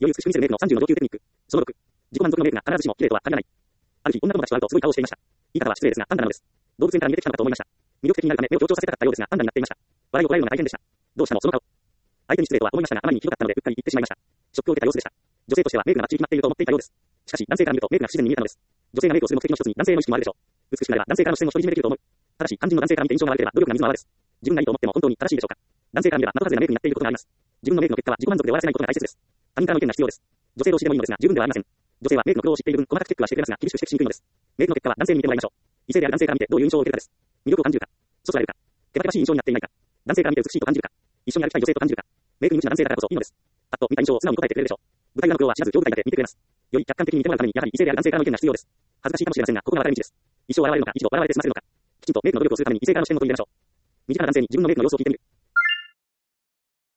より美しく見せるメイクの30の上級テクニック。その6、自己満足のメイクが必ずしも綺麗とは限らない。ある日、女友達と会うとすごい顔をしていました。言い方は失礼ですが、パンダなのです。動物園から逃げてきたのかと思いました。魅力的になるため目を強調させたかったようですが、パンダになっていました。笑いをこらえるのが大変でした。どうしたのその顔。相手に失礼とは思いましたが、あまりにひどかったので、うっかり言ってしまいました。ショックを受けた様子でした。女性としてはメイクがバッチリ決まっていると思っていたようです。しかし、男性から見るとメイクが不自然に見えたのです。女性がメイクをする目的の一つに男性の意識もあるでしょう。美しくなれば男性からの視線も独り占めできると思う。ただし、肝心の男性から見て印象が悪ければ努力が水の泡です。自分がいいと思っても本当に正しいでしょうか。男性から見れば的外れなメイクになっていることがあります。自分のメイクの結果は自己満足で終わらせないことが大切です。他人からの意見が必要です。女性同士でもいいのですが、十分ではありません。女性はメイクの苦労を知っている分、細かくチェックはしてくれますが、厳しく指摘しにくいのです。メイクの結果は男性に見てもらいましょう。異性である男性から見てどういう印象を受けるかです。魅力を感じるか、そそられるか、手ばけばしい印象になっていないか、男性から見て美しいと感じるか、一緒に歩きたい女性と感じるか、メイクに無知な男性だからこそいいのです。パッと見た印象を素直に答えてくれるでしょう。舞台裏の苦労は知らず上舞台にて見てくれます。より客観的に見てもらうために、やはり異性である男性からの意見が必要です。恥ずかしいかもしれませんが、ここが分かれ道です。一生笑われるのか、一度笑われて済ませるのか、きちんとメイクの努力をするために異性からの視点を取り入れましょう。身近な男性に自分のメイクの様子を聞いてみる。